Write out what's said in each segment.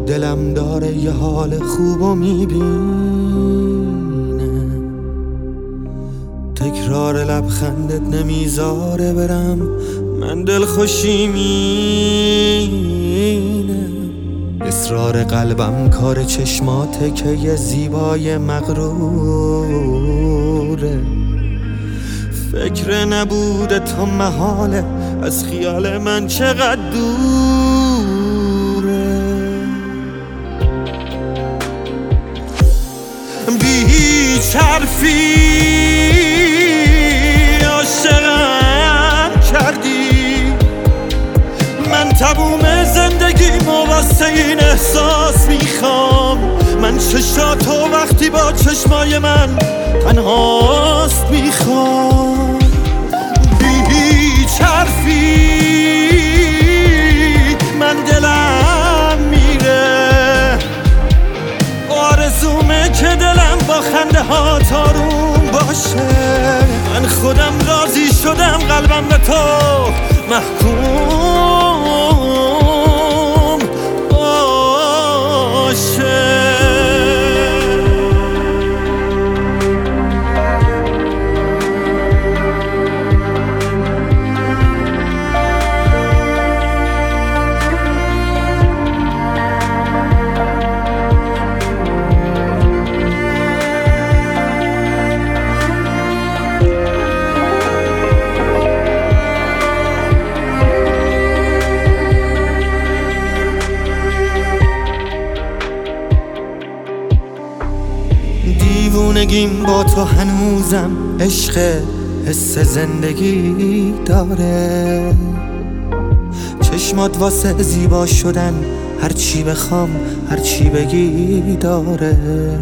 دلم داره یه حال خوبو میبینه، تکرار لبخندت نمیذاره برم، من دلخوشی مینه. اصرار قلبم کار چشماته که یه زیبای مغروره، فکر نبوده تو محاله، از خیال من چقدر دوره. بیهیچ حرفی عاشقم کردی، من تموم زندگیمو واسه این احساس میخوام، من چشاتو وقتی با چشمای من تنهاست میخوام. بیهیچ حرفی من دلم میره، آرزومه که دلم با خنده ها تاروم باشه، من خودم راضی شدم قلبم به تو محکوم باشه. دیوونگیم با تو هنوزم عشق حس زندگی داره، چشمات واسه زیبا شدن هرچی بخوام هرچی بگی داره.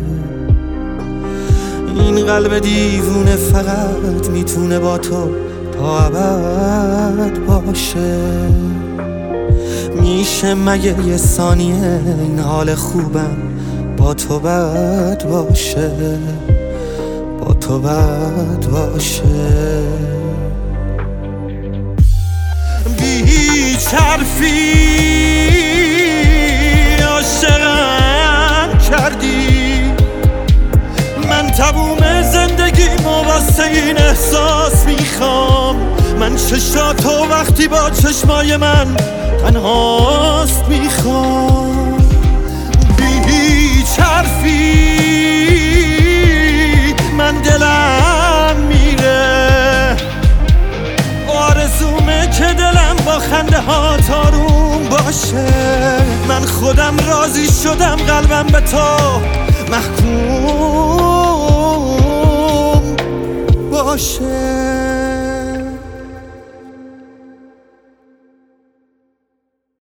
این قلب دیوونه فقط میتونه با تو تا ابد باشه، میشه مگه یه ثانیه این حال خوبم با تو بد باشه، با تو بد باشه. بیهیچ حرفی عاشقم کردی، من تموم زندگیمو واسه این احساس میخوام، من چشاتو وقتی با چشمای من تنهاست میخوام. بیهیچ حرفی من دلم میره، آرزومه که دلم با خنده ها تاروم باشه، من خودم راضی شدم قلبم به تو محکوم باشه.